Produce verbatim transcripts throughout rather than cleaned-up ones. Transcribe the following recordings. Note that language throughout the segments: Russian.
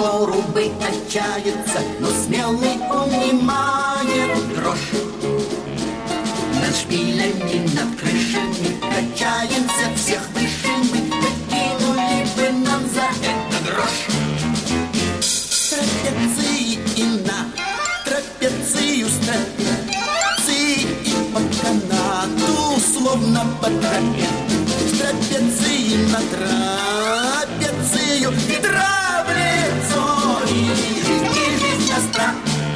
порубы отчается, но смелый унимает грош. Над шпилями, над крышами качаемся, всех выше мы докинули бы нам за это грош. Трапеции и на трапецию трапеции и по канату, словно по тропе. Трапеции на трапецию и травлицу, и жизнь, и жизнь остра.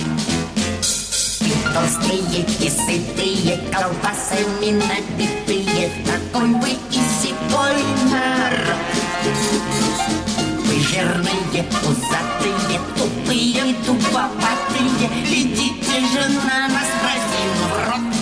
И толстые, и сытые, колбасами набитые, такой вы и сипой народ. Вы жирные, пузатые, тупые, туповатые, идите же на нас, разину в рот.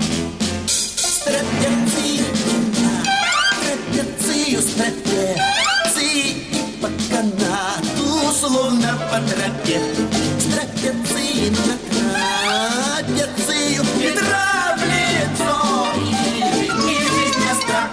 Трапеции на трапецию, с трапеции и по канату, словно по тропе. С трапеции на трапецию и травлицу, и жизнь остра.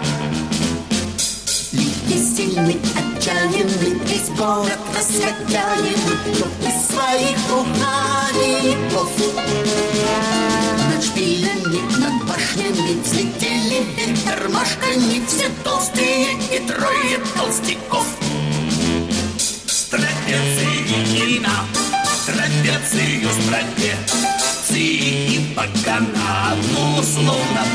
Люди сильны, отчаянны, весь город расхотяемы, кто из своих рухаников. Над шпилями, над башнями взлетели вверх тормашками все толстые и трое толстяков. С трапеции на трапецию, с трапеции и по канату, словно